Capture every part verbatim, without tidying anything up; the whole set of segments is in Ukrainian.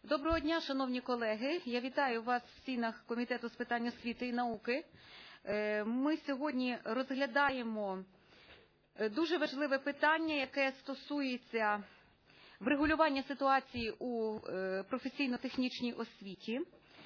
Доброго дня, шановні колеги. Я вітаю вас в стінах Комітету з питань освіти і науки. Ми сьогодні розглядаємо дуже важливе питання, яке стосується врегулювання ситуації у професійно-технічній освіті.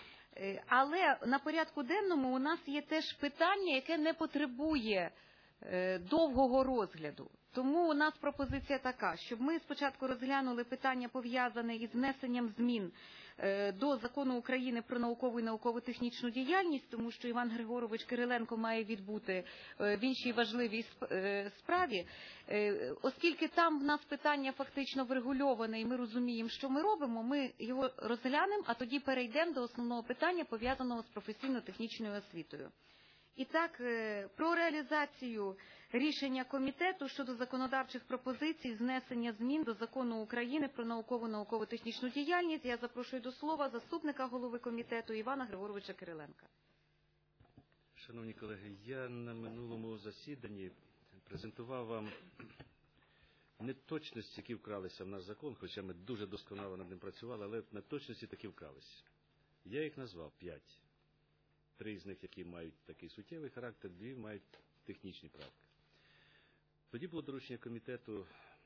Але на порядку денному у нас є теж питання, яке не потребує довгого розгляду. Тому у нас пропозиція така, щоб ми спочатку розглянули питання, пов'язане із внесенням змін до Закону України про наукову і науково-технічну діяльність, тому що Іван Григорович Кириленко має відбути в іншій важливій справі. Оскільки там в нас питання фактично врегульоване і ми розуміємо, що ми робимо, ми його розглянемо, а тоді перейдемо до основного питання, пов'язаного з професійно-технічною освітою. І так, про реалізацію рішення комітету щодо законодавчих пропозицій знесення змін до Закону України про наукову науково-технічну діяльність я запрошую до слова заступника голови комітету Івана Григоровича Кириленка. Шановні колеги, я на минулому засіданні презентував вам неточності, які вкралися в наш закон, хоча ми дуже досконало над ним працювали, але неточності такі вкралися. Я їх назвав п'ять. Три з них, які мають такий суттєвий характер, дві мають технічні правки. Тоді було доручення комітету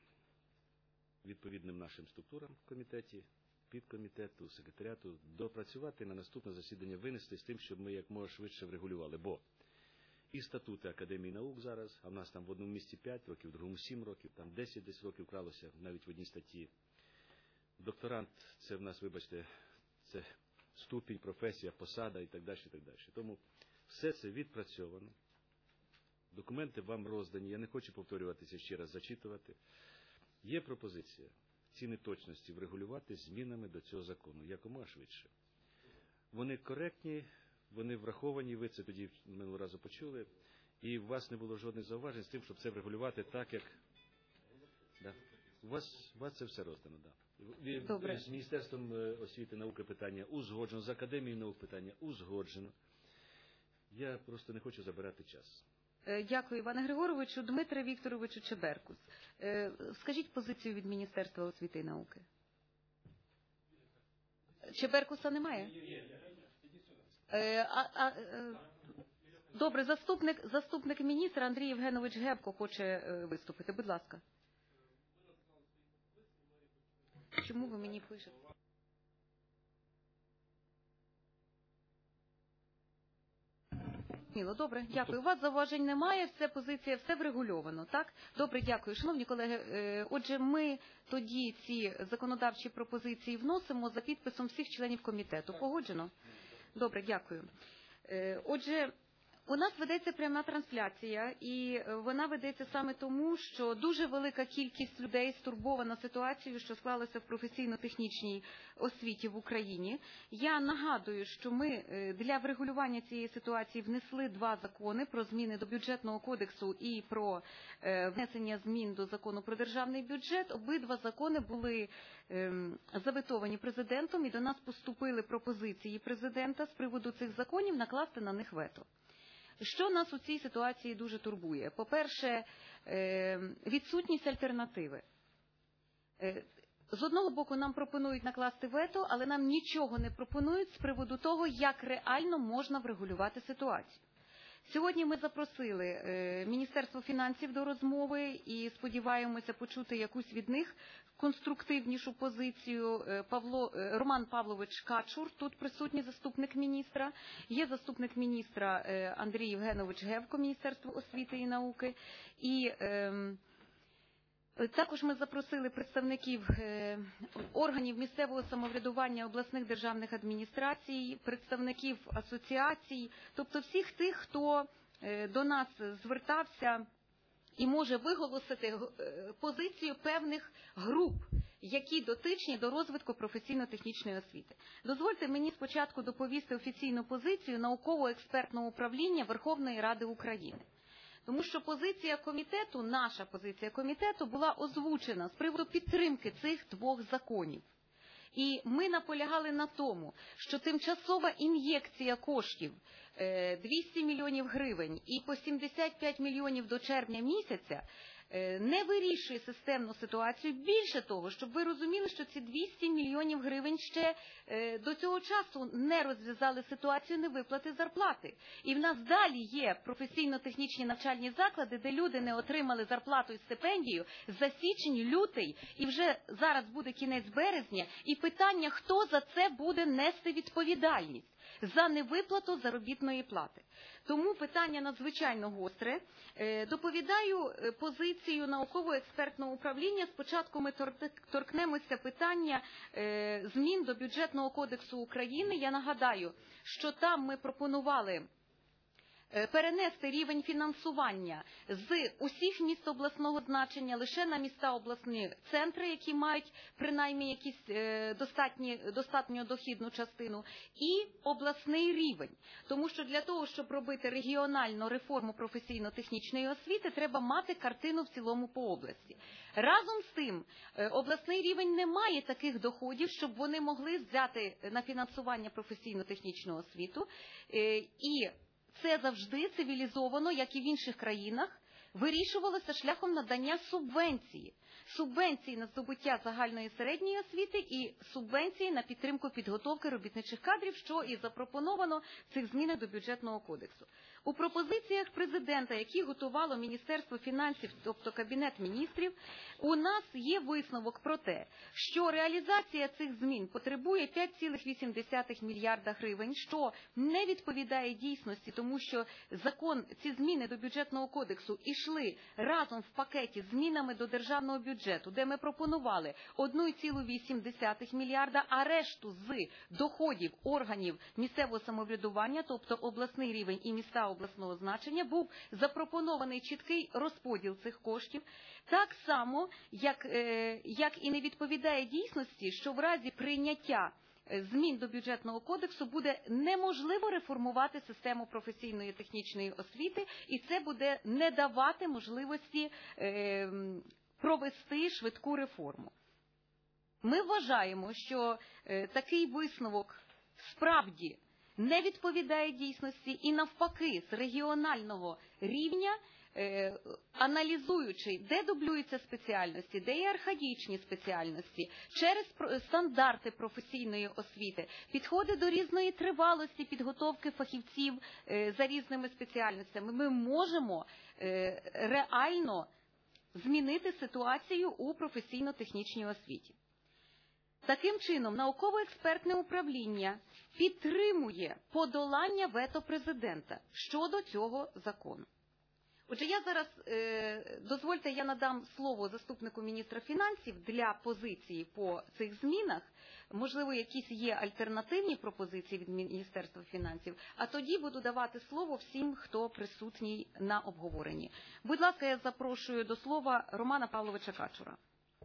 відповідним нашим структурам в комітеті, підкомітету, секретаріату, допрацювати на наступне засідання, винести з тим, щоб ми як можна швидше врегулювали. Бо і статути Академії наук зараз, а в нас там в одному місці п'ять років, в другому сім років, там десять десь років вкралося навіть в одній статті. Докторант – це в нас, вибачте, це ступінь, професія, посада і так далі, і так далі. Тому все це відпрацьовано. Документи вам роздані. Я не хочу повторюватися ще раз, зачитувати. Є пропозиція ці неточності врегулювати змінами до цього закону, якомога швидше. Вони коректні, вони враховані, ви це тоді минулого разу почули, і у вас не було жодних зауважень з тим, щоб це врегулювати так, як... Да. У вас, у вас це все роздано, так. Да. Добре. З Міністерством освіти і науки питання узгоджено, з Академією наук питання узгоджено. Я просто не хочу забирати час. Дякую, Іване Григоровичу. Дмитре Вікторовичу Чеберкус. Скажіть позицію від Міністерства освіти і науки. Чеберкуса немає? А, а, добре, заступник, заступник міністра Андрій Євгенович Гебко хоче виступити. Будь ласка. Чому ви мені пишете? Міло, добре, дякую. У вас зауважень немає, все позиція, все врегульовано, так? Добре, дякую. Шановні колеги, отже, ми тоді ці законодавчі пропозиції вносимо за підписом всіх членів комітету. Погоджено? Добре, дякую. Отже, у нас ведеться пряма трансляція, і вона ведеться саме тому, що дуже велика кількість людей стурбована ситуацією, що склалася в професійно-технічній освіті в Україні. Я нагадую, що ми для врегулювання цієї ситуації внесли два закони про зміни до бюджетного кодексу і про внесення змін до закону про державний бюджет. Обидва закони були заветовані президентом, і до нас поступили пропозиції президента з приводу цих законів накласти на них вето. Що нас у цій ситуації дуже турбує? По-перше, відсутність альтернативи. З одного боку нам пропонують накласти вето, але нам нічого не пропонують з приводу того, як реально можна врегулювати ситуацію. Сьогодні ми запросили Міністерство фінансів до розмови і сподіваємося почути якусь від них конструктивнішу позицію. Павло, Роман Павлович Качур, тут присутній заступник міністра, є заступник міністра Андрій Євгенович Гевко, Міністерство освіти і науки. І е, також ми запросили представників органів місцевого самоврядування обласних державних адміністрацій, представників асоціацій, тобто всіх тих, хто до нас звертався і може виголосити позицію певних груп, які дотичні до розвитку професійно-технічної освіти. Дозвольте мені спочатку доповісти офіційну позицію науково-експертного управління Верховної Ради України. Тому що позиція комітету, наша позиція комітету була озвучена з приводу підтримки цих двох законів. І ми наполягали на тому, що тимчасова ін'єкція коштів двісті мільйонів гривень і по сімдесят п'ять мільйонів до червня місяця не вирішує системну ситуацію. Більше того, щоб ви розуміли, що ці двісті мільйонів гривень ще до цього часу не розв'язали ситуацію невиплати зарплати. І в нас далі є професійно-технічні навчальні заклади, де люди не отримали зарплату і стипендію за січень, лютий, і вже зараз буде кінець березня, і питання, хто за це буде нести відповідальність за невиплату заробітної плати. Тому питання надзвичайно гостре. Доповідаю позицію науково-експертного управління. Спочатку ми торкнемося питання змін до Бюджетного кодексу України. Я нагадаю, що там ми пропонували перенести рівень фінансування з усіх міст обласного значення лише на міста обласні центри, які мають принаймні якісь достатні, достатньо дохідну частину, і обласний рівень. Тому що для того, щоб робити регіональну реформу професійно-технічної освіти, треба мати картину в цілому по області. Разом з тим, обласний рівень не має таких доходів, щоб вони могли взяти на фінансування професійно-технічну освіту, і це завжди цивілізовано, як і в інших країнах, вирішувалося шляхом надання субвенції. Субвенції на здобуття загальної середньої освіти і субвенції на підтримку підготовки робітничих кадрів, що і запропоновано в цих змінах до Бюджетного кодексу. У пропозиціях президента, які готувало Міністерство фінансів, тобто Кабінет міністрів, у нас є висновок про те, що реалізація цих змін потребує п'ять цілих вісім десятих мільярда гривень, що не відповідає дійсності, тому що закон, ці зміни до Бюджетного кодексу йшли разом в пакеті з змінами до державного бюджету, де ми пропонували одну цілу вісім десятих мільярда, а решту з доходів органів місцевого самоврядування, тобто обласний рівень і міста обласного значення, був запропонований чіткий розподіл цих коштів. Так само, як, як і не відповідає дійсності, що в разі прийняття змін до Бюджетного кодексу буде неможливо реформувати систему професійної технічної освіти, і це буде не давати можливості е, провести швидку реформу. Ми вважаємо, що е, такий висновок справді не відповідає дійсності і навпаки з регіонального рівня, е, аналізуючи, де дублюються спеціальності, де є архаїчні спеціальності, через стандарти професійної освіти, підходи до різної тривалості підготовки фахівців е, за різними спеціальностями, ми можемо е, реально змінити ситуацію у професійно-технічній освіті. Таким чином, науково-експертне управління підтримує подолання вето президента щодо цього закону. Отже, я зараз, е, дозвольте, я надам слово заступнику міністра фінансів для позиції по цих змінах. Можливо, якісь є альтернативні пропозиції від Міністерства фінансів, а тоді буду давати слово всім, хто присутній на обговоренні. Будь ласка, я запрошую до слова Романа Павловича Качура.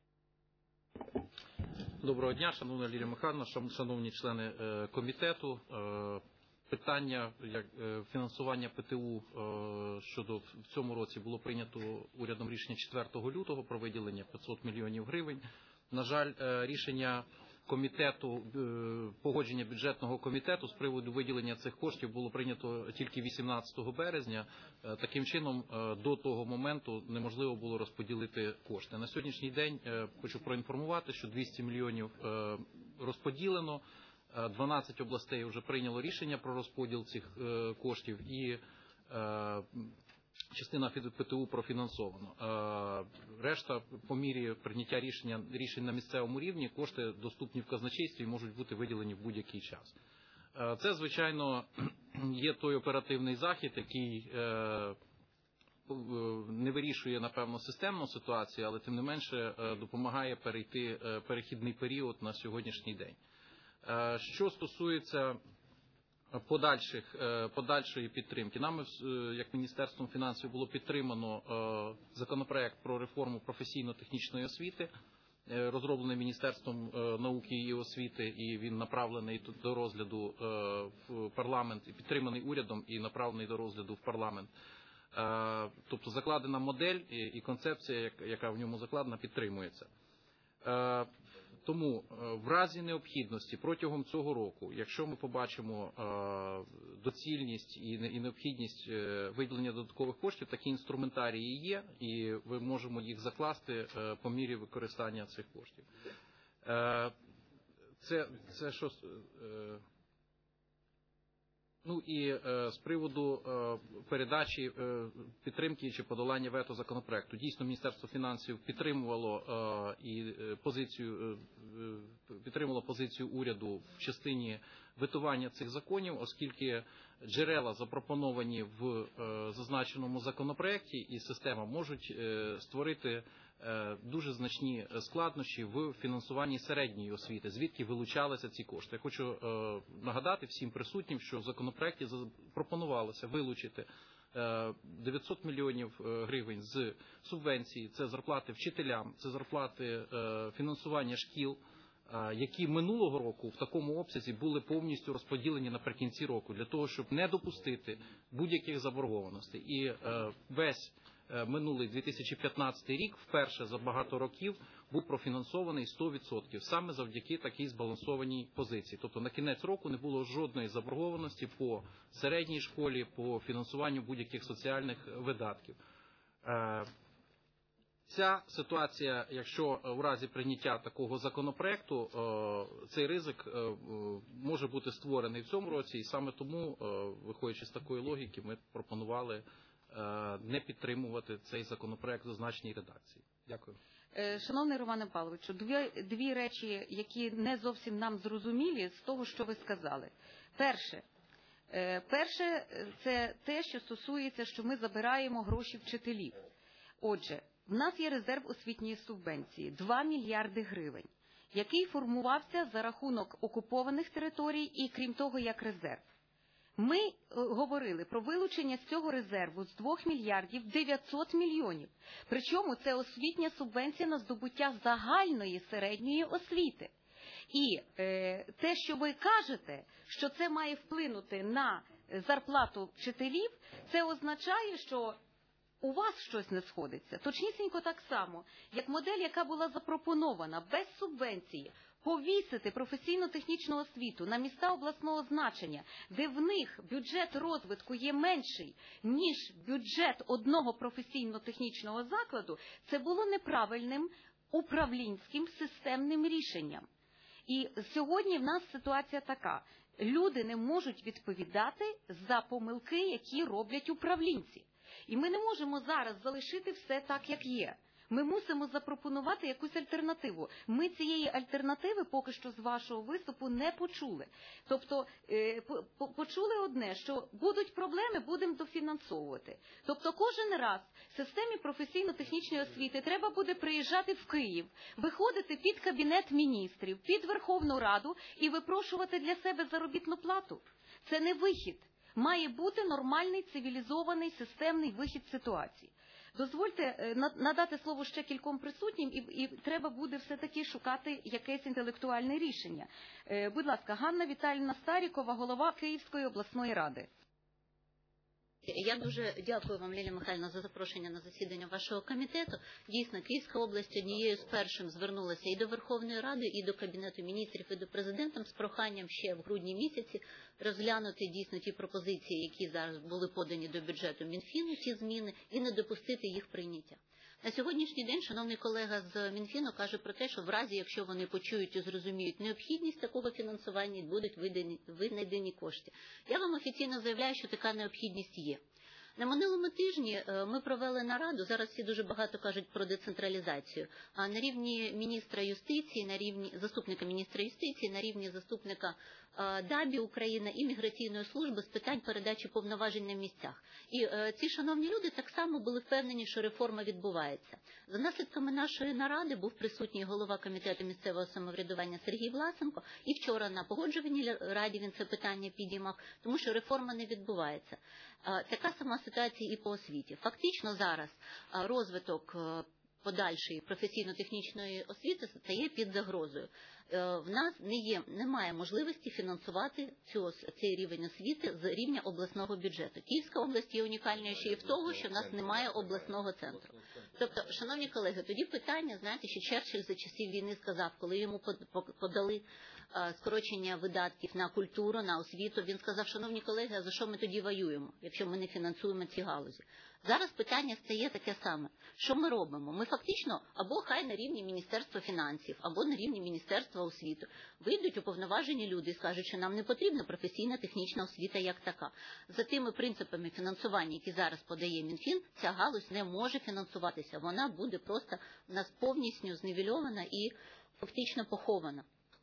Доброго дня, шановна Лілія Михайлівна, шановні члени комітету. Питання як фінансування ПТУ щодо в цьому році було прийнято урядом рішення четвертого лютого про виділення п'ятсот мільйонів гривень. На жаль, рішення комітету, погодження бюджетного комітету з приводу виділення цих коштів було прийнято тільки вісімнадцятого березня. Таким чином, до того моменту неможливо було розподілити кошти. На сьогоднішній день хочу проінформувати, що двісті мільйонів розподілено, дванадцять областей вже прийняло рішення про розподіл цих коштів і частина ПТУ профінансовано. Решта, по мірі прийняття рішення, рішень на місцевому рівні, кошти доступні в казначействі і можуть бути виділені в будь-який час. Це, звичайно, є той оперативний захід, який не вирішує, напевно, системну ситуацію, але тим не менше допомагає перейти перехідний період на сьогоднішній день. Що стосується подальших, подальшої підтримки, нами, як Міністерством фінансів, було підтримано законопроект про реформу професійно-технічної освіти, розроблений Міністерством науки і освіти, і він направлений до розгляду в парламент, і підтриманий урядом, і направлений до розгляду в парламент. Тобто закладена модель і концепція, яка в ньому закладена, підтримується. Тому в разі необхідності протягом цього року, якщо ми побачимо доцільність і необхідність виділення додаткових коштів, такі інструментарії є, і ми можемо їх закласти по мірі використання цих коштів. Це, це що... Ну і е, з приводу е, передачі е, підтримки чи подолання вето законопроекту. Дійсно, Міністерство фінансів підтримувало е, і позицію е, підтримувало позицію уряду в частині ветування цих законів, оскільки джерела, запропоновані в е, зазначеному законопроекті, і система можуть е, створити дуже значні складнощі в фінансуванні середньої освіти, звідки вилучалися ці кошти. Я хочу е, нагадати всім присутнім, що в законопроекті запропонувалося вилучити е, дев'ятсот мільйонів гривень з субвенції, це зарплати вчителям, це зарплати е, фінансування шкіл, е, які минулого року в такому обсязі були повністю розподілені наприкінці року, для того, щоб не допустити будь-яких заборгованостей. І е, весь минулий дві тисячі п'ятнадцятий рік вперше за багато років був профінансований сто відсотків, саме завдяки такій збалансованій позиції. Тобто на кінець року не було жодної заборгованості по середній школі, по фінансуванню будь-яких соціальних видатків. Ця ситуація, якщо в разі прийняття такого законопроекту, цей ризик може бути створений в цьому році, і саме тому, виходячи з такої логіки, ми пропонували не підтримувати цей законопроект в зазначеній редакції. Дякую. Шановний Романе Павловичу, дві, дві речі, які не зовсім нам зрозумілі з того, що ви сказали. Перше, перше це те, що стосується, що ми забираємо гроші вчителів. Отже, в нас є резерв освітньої субвенції – два мільярди гривень, який формувався за рахунок окупованих територій і, крім того, як резерв. Ми говорили про вилучення з цього резерву з двох мільярдів дев'ятсот мільйонів. Причому це освітня субвенція на здобуття загальної середньої освіти. І е, те, що ви кажете, що це має вплинути на зарплату вчителів, це означає, що у вас щось не сходиться. Точнісінько так само, як модель, яка була запропонована без субвенції, повісити професійно-технічну освіту на міста обласного значення, де в них бюджет розвитку є менший, ніж бюджет одного професійно-технічного закладу, це було неправильним управлінським системним рішенням. І сьогодні в нас ситуація така. Люди не можуть відповідати за помилки, які роблять управлінці. І ми не можемо зараз залишити все так, як є. Ми мусимо запропонувати якусь альтернативу. Ми цієї альтернативи поки що з вашого виступу не почули. Тобто е, по, почули одне, що будуть проблеми, будемо дофінансовувати. Тобто кожен раз в системі професійно-технічної освіти треба буде приїжджати в Київ, виходити під Кабінет міністрів, під Верховну Раду і випрошувати для себе заробітну плату. Це не вихід. Має бути нормальний, цивілізований, системний вихід з ситуації. Дозвольте надати слово ще кільком присутнім, і, і треба буде все-таки шукати якесь інтелектуальне рішення. Е, будь ласка, Ганна Віталіївна Старікова, голова Київської обласної ради. Я дуже дякую вам, Лілія Михайлівна, за запрошення на засідання вашого комітету. Дійсно, Київська область однією з першим звернулася і до Верховної Ради, і до Кабінету міністрів, і до Президента з проханням ще в грудні місяці розглянути дійсно ті пропозиції, які зараз були подані до бюджету Мінфіну, ці зміни, і не допустити їх прийняття. На сьогоднішній день шановний колега з Мінфіну каже про те, що в разі, якщо вони почують і зрозуміють необхідність такого фінансування, будуть винайдені кошти. Я вам офіційно заявляю, що така необхідність є. На минулому тижні ми провели нараду, зараз всі дуже багато кажуть про децентралізацію, а на рівні міністра юстиції, на рівні заступника міністра юстиції, на рівні заступника ДАБІ України і міграційної служби з питань передачі повноважень на місцях. І е, ці шановні люди так само були впевнені, що реформа відбувається. За наслідками нашої наради був присутній голова Комітету місцевого самоврядування Сергій Власенко, і вчора на погоджувальній раді він це питання підіймав, тому що реформа не відбувається. Е, така сама ситуація і по освіті. Фактично зараз е, розвиток е, подальшої професійно-технічної освіти стає під загрозою. В нас не є, немає можливості фінансувати цю, цей рівень освіти з рівня обласного бюджету. Київська область є унікальною ще і в того, що в нас немає обласного центру. Тобто, шановні колеги, тоді питання, знаєте, що Черчилль за часів війни сказав, коли йому подали скорочення видатків на культуру, на освіту, він сказав, шановні колеги, а за що ми тоді воюємо, якщо ми не фінансуємо ці галузі? Зараз питання стає таке саме. Що ми робимо? Ми фактично або хай на рівні Міністерства фінансів, або на рівні Міністерства освіти вийдуть уповноважені люди і скажуть, що нам не потрібна професійна технічна освіта як така. За тими принципами фінансування, які зараз подає Мінфін, ця галузь не може фінансуватися. Вона буде просто у нас повністю знівельована і фактично похована.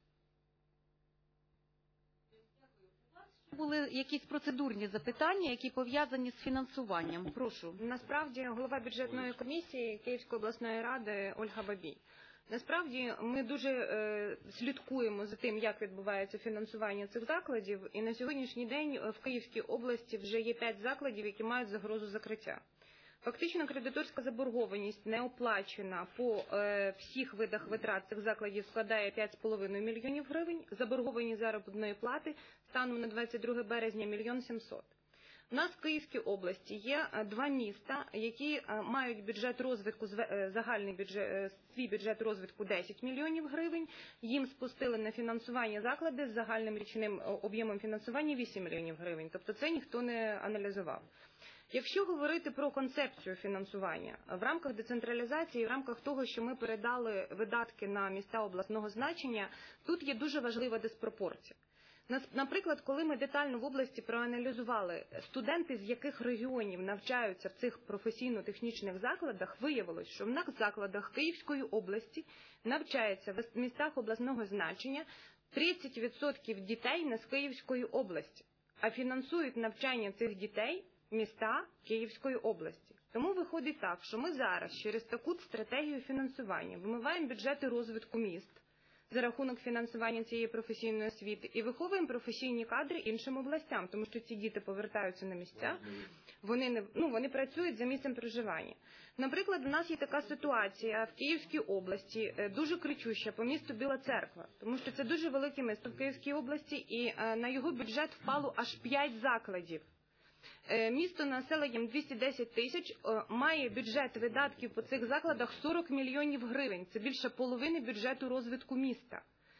Були якісь процедурні запитання, які пов'язані з фінансуванням. Прошу. Насправді, голова бюджетної комісії Київської обласної ради Ольга Бабій. Насправді, ми дуже е, слідкуємо за тим, як відбувається фінансування цих закладів, і на сьогоднішній день в Київській області вже є п'ять закладів, які мають загрозу закриття. Фактично, кредиторська заборгованість не оплачена по е, всіх видах витрат цих закладів складає п'ять з половиною мільйонів гривень, заборгованість заробітної плати станом на двадцять друге березня мільйон сімсот. У нас в Київській області є два міста, які мають бюджет розвитку, загальний бюджет, свій бюджет розвитку десять мільйонів гривень, їм спустили на фінансування заклади з загальним річним об'ємом фінансування вісім мільйонів гривень, тобто це ніхто не аналізував. Якщо говорити про концепцію фінансування, в рамках децентралізації, в рамках того, що ми передали видатки на міста обласного значення, тут є дуже важлива диспропорція. Наприклад, коли ми детально в області проаналізували, студенти з яких регіонів навчаються в цих професійно-технічних закладах, виявилось, що в нас закладах Київської області навчається в містах обласного значення тридцять відсотків дітей не з Київської області, а фінансують навчання цих дітей міста Київської області. Тому виходить так, що ми зараз через таку стратегію фінансування вимиваємо бюджети розвитку міст за рахунок фінансування цієї професійної освіти і виховуємо професійні кадри іншим областям, тому що ці діти повертаються на місця, вони, не, ну, вони працюють за місцем проживання. Наприклад, у нас є така ситуація в Київській області, дуже кричуща, по місту Біла Церква, тому що це дуже велике місто в Київській області, і на його бюджет впало аж п'ять закладів. Місто населенням двісті десять тисяч має бюджет видатків по цих закладах сорок мільйонів гривень. Це більше половини бюджету розвитку міста.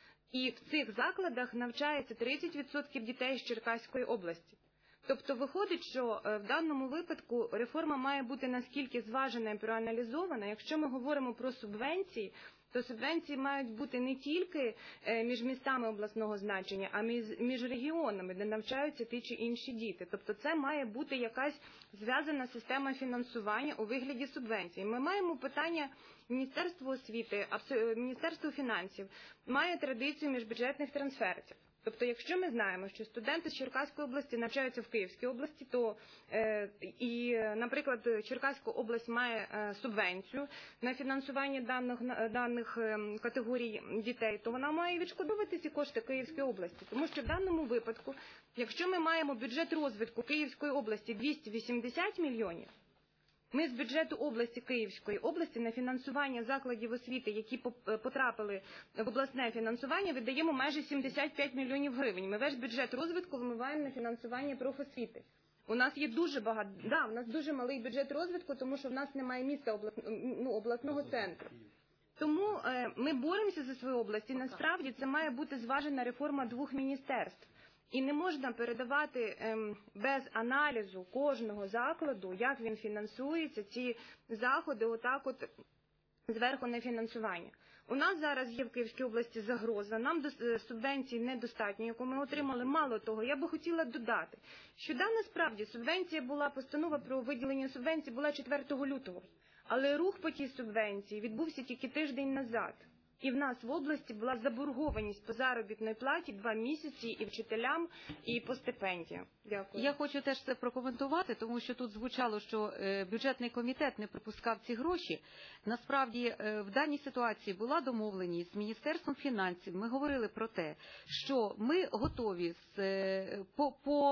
І в цих закладах навчається тридцять відсотків дітей з Черкаської області. Тобто виходить, що в даному випадку реформа має бути наскільки зважена і проаналізована. Якщо ми говоримо про субвенції, то субвенції мають бути не тільки між містами обласного значення, а між регіонами, де навчаються ті чи інші діти. Тобто це має бути якась зв'язана система фінансування у вигляді субвенцій. Ми маємо питання Міністерства освіти, Міністерства фінансів, має традицію міжбюджетних трансфертів. Тобто, якщо ми знаємо, що студенти з Черкаської області навчаються в Київській області, то е, і, наприклад, Черкаська область має е, субвенцію на фінансування даних, даних е, категорій дітей, то вона має відшкодовувати ці кошти Київської області. Тому що в даному випадку, якщо ми маємо бюджет розвитку Київської області двісті вісімдесят мільйонів, ми з бюджету області Київської області на фінансування закладів освіти, які потрапили в обласне фінансування, видаємо майже сімдесят п'ять мільйонів гривень. Ми весь бюджет розвитку вимиваємо на фінансування профосвіти. У нас є дуже багато, да, у нас дуже малий бюджет розвитку, тому що в нас немає міста облас, ну, обласного центру. Тому е, ми боремося за свою область, і насправді це має бути зважена реформа двох міністерств. І не можна передавати ем, без аналізу кожного закладу, як він фінансується, ці заходи отак от зверху на фінансування. У нас зараз є в Київській області загроза, нам до, субвенції недостатньо, яку ми отримали. Мало того, я би хотіла додати, що да, насправді субвенція була, постанова про виділення субвенції була четвертого лютого, але рух по тій субвенції відбувся тільки тиждень назад. І в нас в області була заборгованість по заробітній платі два місяці і вчителям, і по стипендіям. Дякую. Я хочу теж це прокоментувати, тому що тут звучало, що бюджетний комітет не припускав ці гроші. Насправді, в даній ситуації була домовленість з Міністерством фінансів. Ми говорили про те, що ми готові з, по, по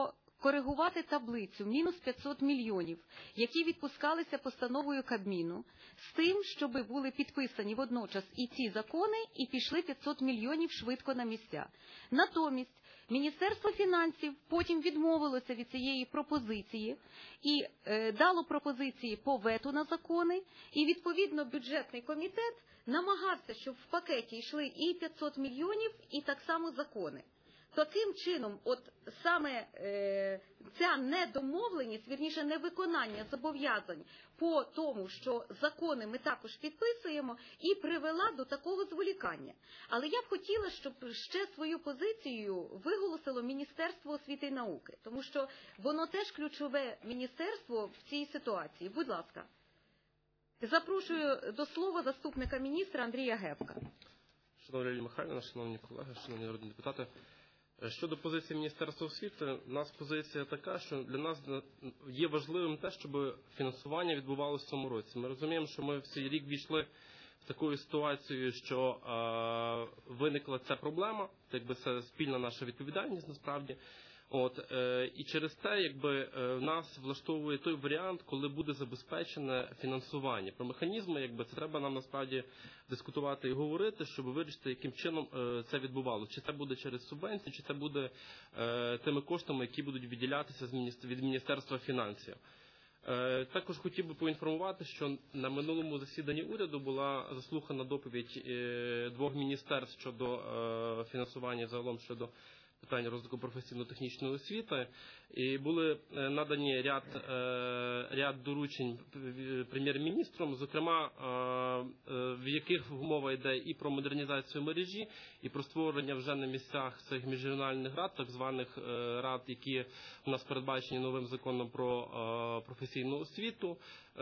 коригувати таблицю мінус п'ятсот мільйонів, які відпускалися постановою Кабміну, з тим, щоб були підписані водночас і ці закони, і пішли п'ятсот мільйонів швидко на місця. Натомість Міністерство фінансів потім відмовилося від цієї пропозиції і е, дало пропозиції по вето на закони, і відповідно бюджетний комітет намагався, щоб в пакеті йшли і п'ятсот мільйонів, і так само закони. Таким чином, от саме е, ця недомовленість, вірніше невиконання зобов'язань по тому, що закони ми також підписуємо, і привела до такого зволікання. Але я б хотіла, щоб ще свою позицію виголосило Міністерство освіти і науки, тому що воно теж ключове міністерство в цій ситуації. Будь ласка. Запрошую до слова заступника міністра Андрія Гевка. Шановна Лілія Михайлівна, шановні колеги, шановні народні депутати, щодо позиції Міністерства освіти, у нас позиція така, що для нас є важливим те, щоб фінансування відбувалося в цьому році. Ми розуміємо, що ми в цей рік війшли в таку ситуацію, що е, виникла ця проблема, якби це спільна наша відповідальність насправді. От, е, і через те, якби е, нас влаштовує той варіант, коли буде забезпечене фінансування. Про механізми, якби це треба нам насправді дискутувати і говорити, щоб вирішити, яким чином е, це відбувалося. Чи це буде через субвенції, чи це буде е, тими коштами, які будуть відділятися з міністр... від Міністерства фінансів. Е, також хотів би поінформувати, що на минулому засіданні уряду була заслухана доповідь е, двох міністерств щодо е, фінансування загалом щодо питання розвитку професійно-технічної освіти, і були надані ряд, ряд доручень прем'єр-міністром, зокрема, в яких мова йде і про модернізацію мережі, і про створення вже на місцях цих міжрегіональних рад, так званих рад, які у нас передбачені новим законом про професійну освіту,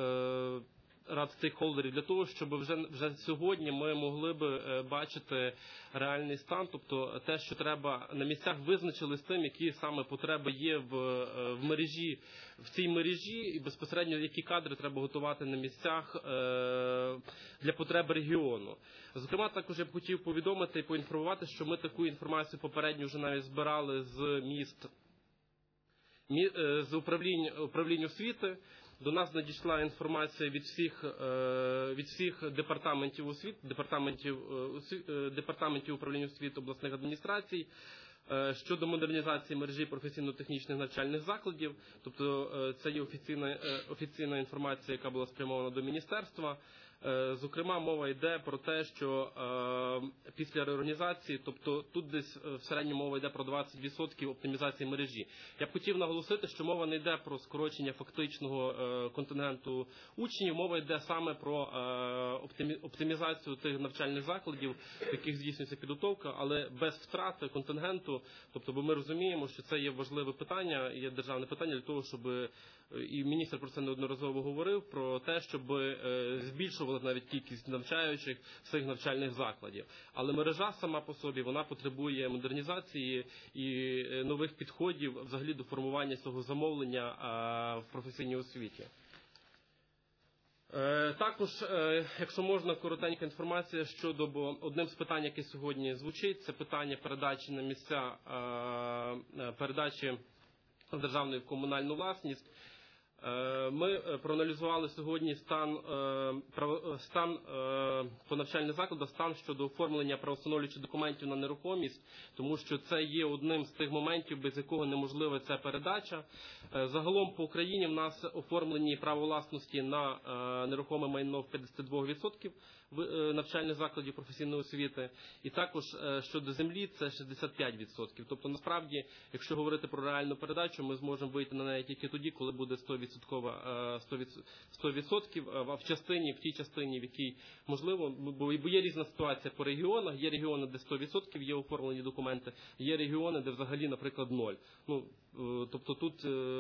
рад стейкхолдерів, для того, щоб вже, вже сьогодні ми могли би бачити реальний стан, тобто те, що треба на місцях визначили з тим, які саме потреби є в, в мережі, в цій мережі, і безпосередньо які кадри треба готувати на місцях е, для потреб регіону. Зокрема, також я б хотів повідомити і поінформувати, що ми таку інформацію попередньо вже навіть збирали з міст, з управлінь, управлінь освіти. До нас надійшла інформація від всіх, від всіх департаментів освіти, департаментів, департаментів управління освіти обласних адміністрацій щодо модернізації мережі професійно-технічних навчальних закладів. Тобто це є офіційна, офіційна інформація, яка була спрямована до міністерства. Зокрема, мова йде про те, що е, після реорганізації, тобто тут десь в середньому мова йде про двадцять відсотків оптимізації мережі. Я б хотів наголосити, що мова не йде про скорочення фактичного е, контингенту учнів, мова йде саме про е, оптимі, оптимізацію тих навчальних закладів, в яких здійснюється підготовка, але без втрати контингенту, тобто, бо ми розуміємо, що це є важливе питання, є державне питання для того, щоб, і міністр про це неодноразово говорив, про те, щоб е, збільшувати навіть кількість навчаючих цих навчальних закладів. Але мережа сама по собі, вона потребує модернізації і нових підходів взагалі до формування цього замовлення в професійній освіті. Також, якщо можна, коротенька інформація щодо, бо одним з питань, яке сьогодні звучить, це питання передачі на місця, передачі державної в комунальну власність. Ми проаналізували сьогодні стан, стан по навчальних закладах, стан щодо оформлення правовстановлюючих документів на нерухомість, тому що це є одним з тих моментів, без якого неможлива ця передача. Загалом по Україні в нас оформлені право власності на нерухоме майно в п'ятдесят два відсотки навчальних закладів професійної освіти, і також щодо землі це шістдесят п'ять відсотків. Тобто, насправді, якщо говорити про реальну передачу, ми зможемо вийти на неї тільки тоді, коли буде сто відсотків, а в частині, в тій частині, в якій можливо, бо є різна ситуація по регіонах, є регіони, де сто відсотків є оформлені документи, є регіони, де взагалі, наприклад, ноль. Ну, тобто тут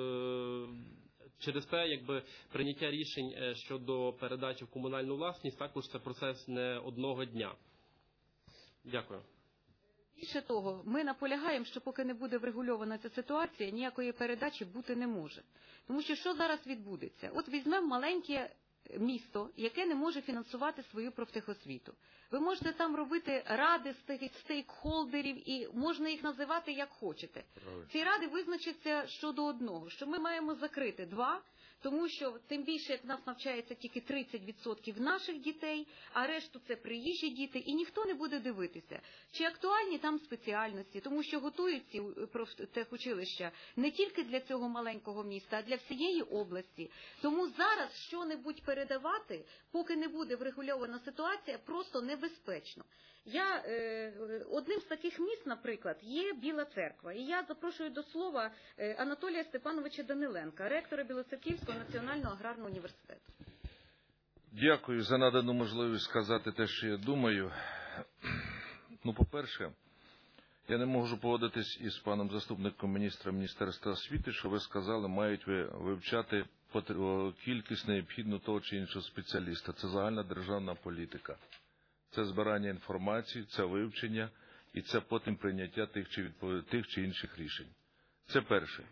через те, якби прийняття рішень щодо передачі в комунальну власність, також це процес не одного дня. Дякую. Більше того, ми наполягаємо, що поки не буде врегульована ця ситуація, ніякої передачі бути не може. Тому що що зараз відбудеться? От візьмемо маленьке місто, яке не може фінансувати свою профтехосвіту. Ви можете там робити ради з стейкхолдерів і можна їх називати як хочете. Ці ради визначаться щодо одного, що ми маємо закрити два, тому що тим більше, як в нас навчається тільки тридцять відсотків наших дітей, а решту це приїжджі діти, і ніхто не буде дивитися, чи актуальні там спеціальності, тому що готують ці профтехучилища не тільки для цього маленького міста, а для всієї області. Тому зараз що-небудь передавати, поки не буде врегульована ситуація, просто небезпечно. Я, е, одним з таких міст, наприклад, є Біла Церква. І я запрошую до слова е, Анатолія Степановича Даниленка, ректора Білоцерківського національного аграрного університету. Дякую за надану можливість сказати те, що я думаю. Ну, по-перше, я не можу погодитись із паном заступником міністра Міністерства освіти, що ви сказали, мають ви вивчати кількість необхідну того чи іншого спеціаліста. Це загальна державна політика. Це збирання інформації, це вивчення і це потім прийняття тих чи, відпов... тих чи інших рішень. Це перше.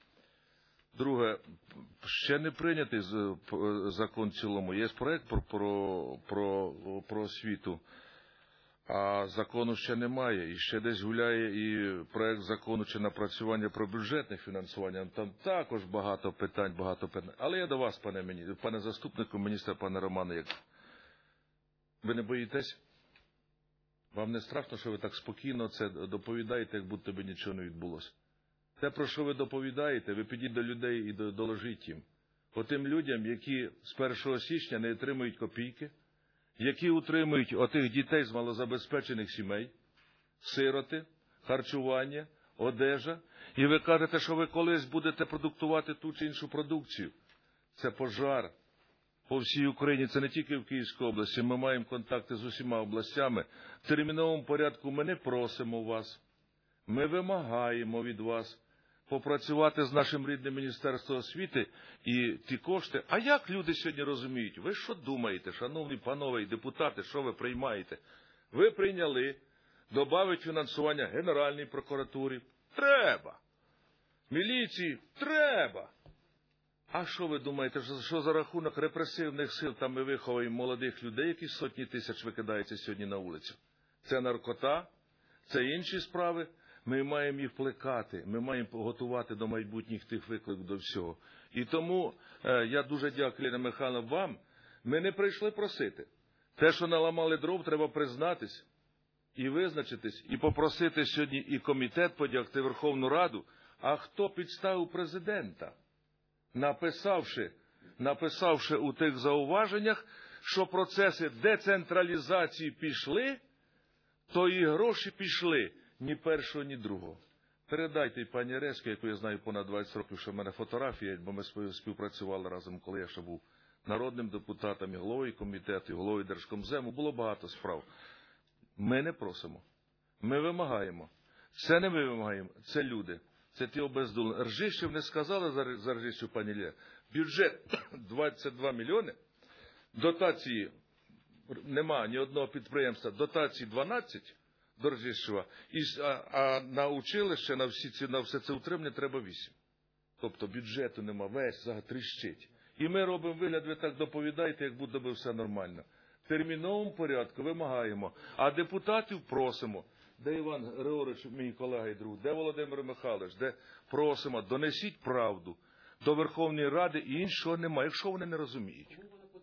Друге, ще не прийнятий закон в цілому. Є проект про, про, про, про освіту, а закону ще немає. І ще десь гуляє і проект закону чи напрацювання про бюджетне фінансування. Там також багато питань, багато питань. Але я до вас, пане, мені, пане заступнику міністра, пане Романе, як ви не боїтесь? Вам не страшно, що ви так спокійно це доповідаєте, як будто би нічого не відбулося? Те, про що ви доповідаєте, ви підіть до людей і доложіть їм. Отим людям, які з першого січня не отримують копійки, які утримують отих дітей з малозабезпечених сімей, сироти, харчування, одежа, і ви кажете, що ви колись будете продуктувати ту чи іншу продукцію. Це пожар. По всій Україні, це не тільки в Київській області, ми маємо контакти з усіма областями. В терміновому порядку ми не просимо вас, ми вимагаємо від вас попрацювати з нашим рідним Міністерством освіти і ті кошти. А як люди сьогодні розуміють? Ви що думаєте, шановні панове і депутати, що ви приймаєте? Ви прийняли добавити фінансування Генеральній прокуратурі? Треба. Міліції? Треба. А що ви думаєте, що за рахунок репресивних сил там ми виховуємо молодих людей, які сотні тисяч викидаються сьогодні на вулицю? Це наркота, це інші справи. Ми маємо їх плекати, ми маємо готувати до майбутніх тих викликів, до всього. І тому е, я дуже дякую, Ліна Михайловна, вам. Ми не прийшли просити. Те, що наламали дров, треба признатись і визначитись, і попросити сьогодні і комітет подякувати Верховну Раду. А хто підставив президента? Написавши, написавши у тих зауваженнях, що процеси децентралізації пішли, то і гроші пішли ні першого, ні другого. Передайте пані Резько, яку я знаю понад двадцять років, що в мене фотографія, бо ми співпрацювали разом, коли я ще був народним депутатом, і головою комітету, і головою Держкомзему. Було багато справ. Ми не просимо. Ми вимагаємо. Це не ми вимагаємо, це люди. Це ті обездолені. Ржищев не сказали за Ржищев, пані Лія. Бюджет двадцять два мільйони, дотації нема ні одного підприємства, дотації дванадцять до Ржищева, і, а, а на училище, на, всі ці, на все це утримання треба вісім. Тобто бюджету нема, весь затріщить. І ми робимо вигляд, ви так доповідаєте, як будто би все нормально. В терміновому порядку вимагаємо, а депутатів просимо. Де Іван Григорович, мій колега і друг, де Володимир Михайлович, де просимо, донесіть правду до Верховної Ради, і іншого немає, якщо вони не розуміють.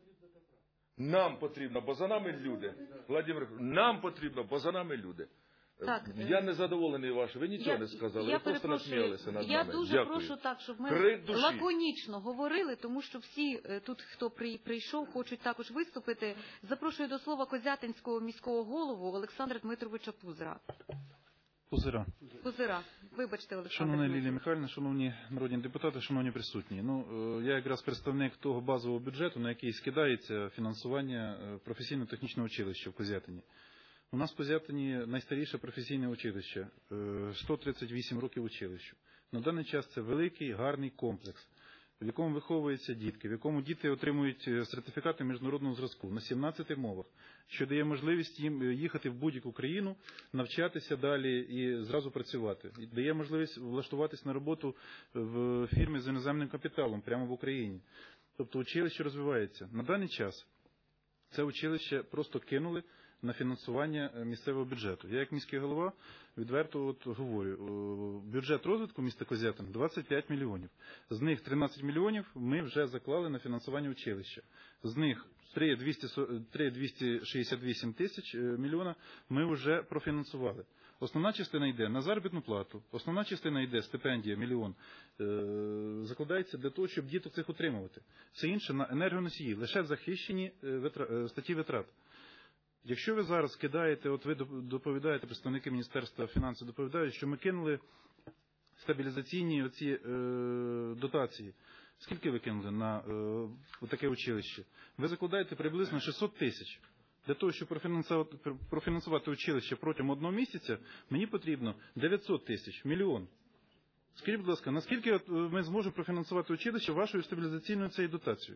Нам потрібно, бо за нами люди. Владимир, нам потрібно, бо за нами люди. Так, я не задоволений вашим, ви нічого я, не сказали, я ви просто насміялися над я нами. Я дуже Дякую. прошу так, щоб ми лаконічно говорили, тому що всі тут, хто прийшов, хочуть також виступити. Запрошую до слова Козятинського міського голову Олександра Дмитровича Пузира. Пузира. Пузира. Вибачте, Олександр. Шановна Лілія Михайлівна, шановні народні депутати, шановні присутні. Ну, я якраз представник того базового бюджету, на який скидається фінансування професійно-технічного училища в Козятині. У нас в Козятині найстаріше професійне училище, сто тридцять вісім років училищу. На даний час це великий, гарний комплекс, в якому виховуються дітки, в якому діти отримують сертифікати міжнародного зразку на сімнадцяти мовах, що дає можливість їм їхати в будь-яку країну, навчатися далі і зразу працювати. І дає можливість влаштуватись на роботу в фірмі з іноземним капіталом прямо в Україні. Тобто училище розвивається. На даний час це училище просто кинули на фінансування місцевого бюджету. Я як міський голова відверто от говорю, бюджет розвитку міста Козятин двадцять п'ять мільйонів. З них тринадцять мільйонів ми вже заклали на фінансування училища. З них три двісті шістдесят вісім тисяч мільйона ми вже профінансували. Основна частина йде на заробітну плату, основна частина йде стипендія, мільйон, е, закладається для того, щоб діток цих утримувати. Все інше на енергоносії, лише захищені витра, статті витрат. Якщо ви зараз кидаєте, от ви доповідаєте, представники Міністерства фінансів доповідають, що ми кинули стабілізаційні оці, е, дотації. Скільки ви кинули на е, таке училище? Ви закладаєте приблизно шістсот тисяч. Для того, щоб профінансувати, профінансувати училище протягом одного місяця, мені потрібно дев'ятсот тисяч, мільйон. Скажіть, будь ласка, наскільки ми зможемо профінансувати училище вашою стабілізаційною цією дотацією?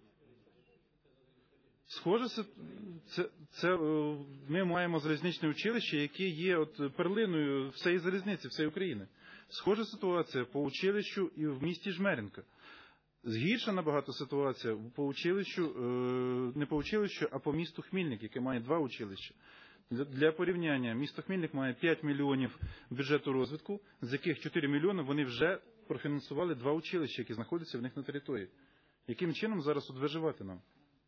Схоже, це, це, це ми маємо залізничне училище, яке є от перлиною всієї залізниці, всієї України. Схожа ситуація по училищу і в місті Жмеринка. Згірша набагато ситуація по училищу, не по училищу, а по місту Хмільник, яке має два училища. Для порівняння, місто Хмільник має п'ять мільйонів бюджету розвитку, з яких чотири мільйони вони вже профінансували два училища, які знаходяться в них на території. Яким чином зараз тут виживати нам?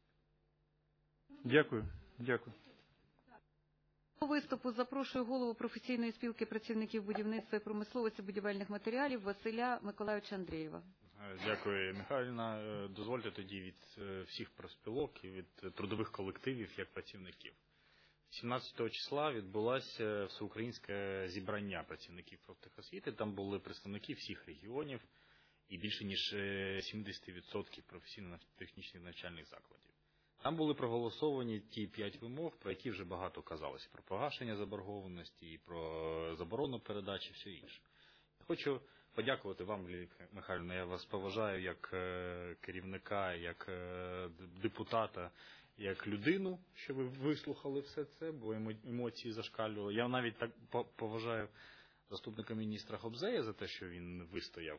Дякую. Дякую. До виступу запрошую голову професійної спілки працівників будівництва і промисловості будівельних матеріалів Василя Миколайовича Андрієва. Дякую, Михайлівна. Дозвольте тоді від всіх профспілок і від трудових колективів як працівників. сімнадцятого числа відбулося всеукраїнське зібрання працівників профтехосвіти. Там були представники всіх регіонів і більше ніж сімдесят відсотків професійно-технічних навчальних закладів. Там були проголосовані ті п'ять вимог, про які вже багато казалося. Про погашення заборгованості, про заборону передачі і все інше. Я хочу подякувати вам, Лілія Михайлівна, я вас поважаю як керівника, як депутата, як людину, що ви вислухали все це, бо емоції зашкалювали. Я навіть так поважаю заступника міністра Хобзея за те, що він вистояв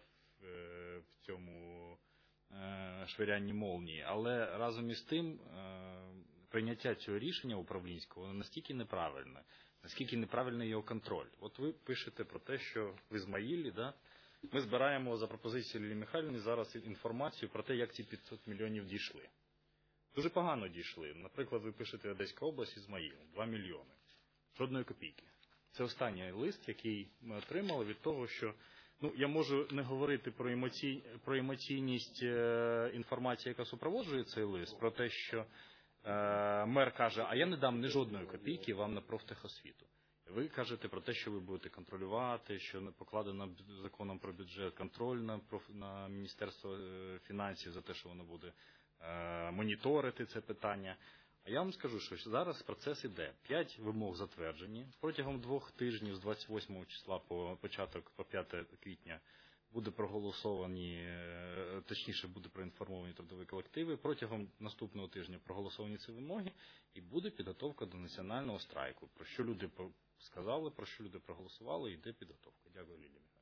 в цьому швирянні молнії, але разом із тим прийняття цього рішення управлінського воно настільки неправильне, наскільки неправильний його контроль. От ви пишете про те, що в Ізмаїлі, да, ми збираємо за пропозицією Лілії Михайлівни зараз інформацію про те, як ці п'ятсот мільйонів дійшли. Дуже погано дійшли. Наприклад, ви пишете Одеська область, Ізмаїл, два мільйони. Жодної копійки. Це останній лист, який ми отримали від того, що ну, я можу не говорити про, емоцій... про емоційність е... інформації, яка супроводжує цей лист, про те, що е... мер каже, а я не дам ні жодної копійки вам на профтехосвіту. Ви кажете про те, що ви будете контролювати, що покладено законом про бюджет контроль на, проф... на Міністерство фінансів за те, що воно буде е... моніторити це питання. А я вам скажу, що зараз процес іде. П'ять вимог затверджені. Протягом двох тижнів з двадцять восьмого числа по початок, по п'яте квітня, буде проголосовані, точніше буде проінформовані трудові колективи. Протягом наступного тижня проголосовані ці вимоги і буде підготовка до національного страйку. Про що люди сказали, про що люди проголосували, йде підготовка. Дякую, Лілія Михайлівна.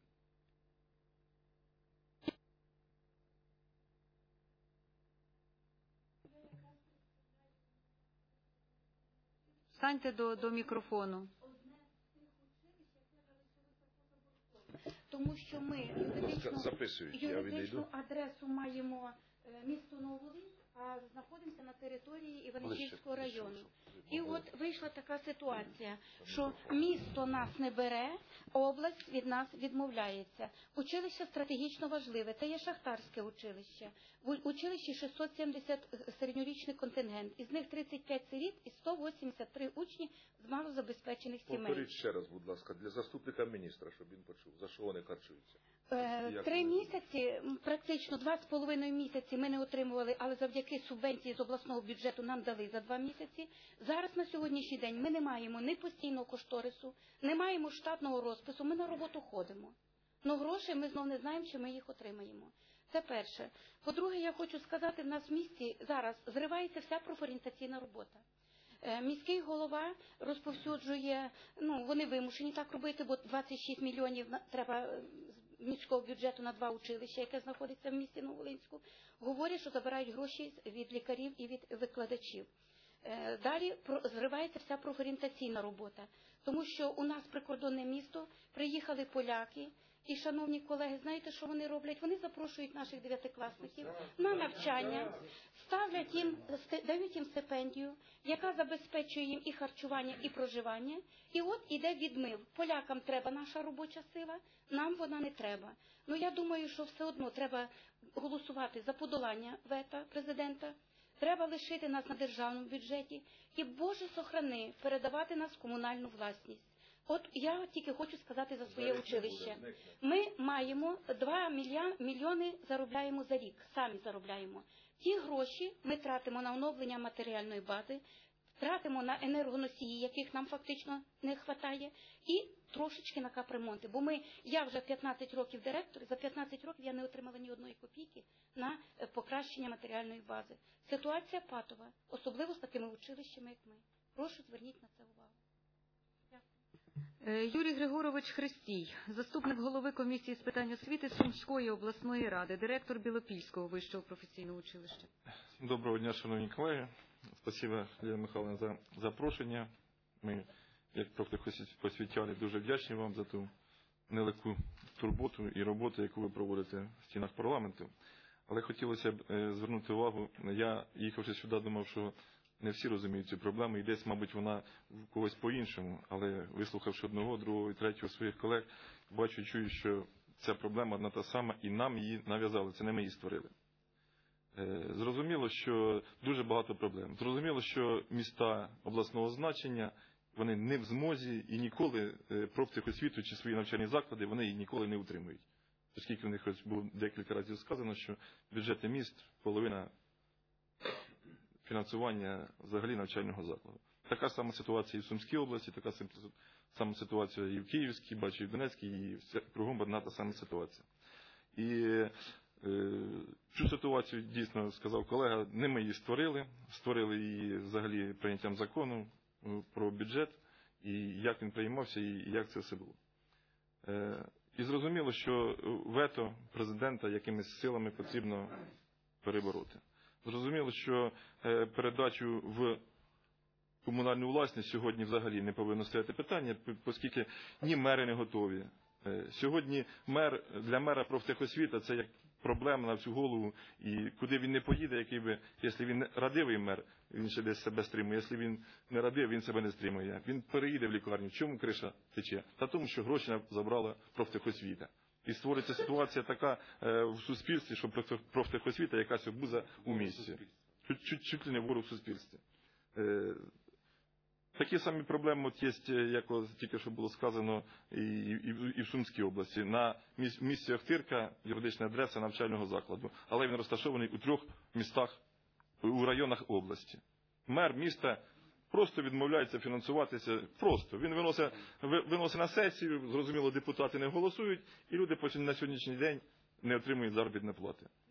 Станьте до, до мікрофону. Тому що ми юридичну, юридичну адресу маємо місто Нововолинськ, а знаходимося на території Івано-Франківського району. І от вийшла така ситуація, що місто нас не бере, область від нас відмовляється. Училище стратегічно важливе, це є шахтарське училище. В училищі шістсот сімдесят середньорічний контингент, із них тридцять п'ять сиріт і сто вісімдесят три учні з малозабезпечених сімей. Повторіть ще раз, будь ласка, для заступника міністра, щоб він почув, за що вони харчуються. Три місяці, практично два з половиною місяці ми не отримували, але завдяки субвенції з обласного бюджету нам дали за два місяці. Зараз на сьогоднішній день ми не маємо ні постійного кошторису, не маємо штатного розпису, ми на роботу ходимо. Но грошей ми знов не знаємо, чи ми їх отримаємо. Це перше. По-друге, я хочу сказати, в нас в місті зараз зривається вся профорієнтаційна робота. Міський голова розповсюджує, ну, вони вимушені так робити, бо двадцять шість мільйонів треба міського бюджету на два училища, яке знаходиться в місті Нововолинську, говорять, що забирають гроші від лікарів і від викладачів. Далі зривається вся профорієнтаційна робота, тому що у нас прикордонне місто, приїхали поляки, і, шановні колеги, знаєте, що вони роблять? Вони запрошують наших дев'ятикласників на навчання, ставлять їм, дають їм стипендію, яка забезпечує їм і харчування, і проживання. І от іде відмив. Полякам треба наша робоча сила, нам вона не треба. Ну, я думаю, що все одно треба голосувати за подолання вето президента, треба лишити нас на державному бюджеті і, Боже сохрани, передавати нас в комунальну власність. От я тільки хочу сказати за своє училище. Ми маємо два мільйони заробляємо за рік, самі заробляємо. Ті гроші ми тратимо на оновлення матеріальної бази, тратимо на енергоносії, яких нам фактично не вистачає, і трошечки на капремонти. Бо ми, я вже п'ятнадцять років директор, за п'ятнадцять років я не отримала ні одної копійки на покращення матеріальної бази. Ситуація патова, особливо з такими училищами, як ми. Прошу, зверніть на це увагу. Юрій Григорович Христій, заступник голови комісії з питань освіти Сумської обласної ради, директор Білопільського вищого професійного училища. Доброго дня, шановні колеги. Спасибо, Лілія Михайлівна, за запрошення. Ми, як профтехосвітяни, дуже вдячні вам за ту нелегку турботу і роботу, яку ви проводите в стінах парламенту. Але хотілося б звернути увагу, я, їхавши сюди, думав, що не всі розуміють цю проблему, і десь, мабуть, вона в когось по-іншому, але вислухавши одного, другого і третього своїх колег, бачу, чую, що ця проблема одна та сама, і нам її нав'язали, це не ми її створили. Зрозуміло, що дуже багато проблем. Зрозуміло, що міста обласного значення, вони не в змозі і ніколи профтехосвіту чи свої навчальні заклади, вони її ніколи не утримують. Оскільки в них було декілька разів сказано, що бюджети міст – половина фінансування взагалі навчального закладу. Така сама ситуація і в Сумській області, така сама ситуація і в Київській, бачу, і в Донецькій, і кругом одна та сама ситуація. І е, цю ситуацію, дійсно, сказав колега, не ми її створили, створили її взагалі прийняттям закону про бюджет, і як він приймався, і як це все було. Е, і зрозуміло, що вето президента якимись силами потрібно перебороти. Зрозуміло, що передачу в комунальну власність сьогодні взагалі не повинно стояти питання, оскільки ні мери не готові. Сьогодні мер, для мера профтехосвіта це як проблема на всю голову, і куди він не поїде, який би, якщо він радивий мер, він ще десь себе стримує, якщо він не радив, він себе не стримує. Він переїде в лікарню. Чому криша тече? Та тому, що гроші забрала профтехосвіта. І створиться ситуація така е, в суспільстві, що профтехосвіта якась обуза у місті. Чуть, чуть, чуть ли не ворог в суспільстві. Е, такі самі проблеми от є, як тільки що було сказано, і, і, і в Сумській області. На місці Охтирка юридична адреса навчального закладу, але він розташований у трьох містах, у районах області. Мер міста просто відмовляється фінансуватися, просто. Він виносить, виносить на сесію, зрозуміло, депутати не голосують, і люди на сьогоднішній день не отримують заробітної плати.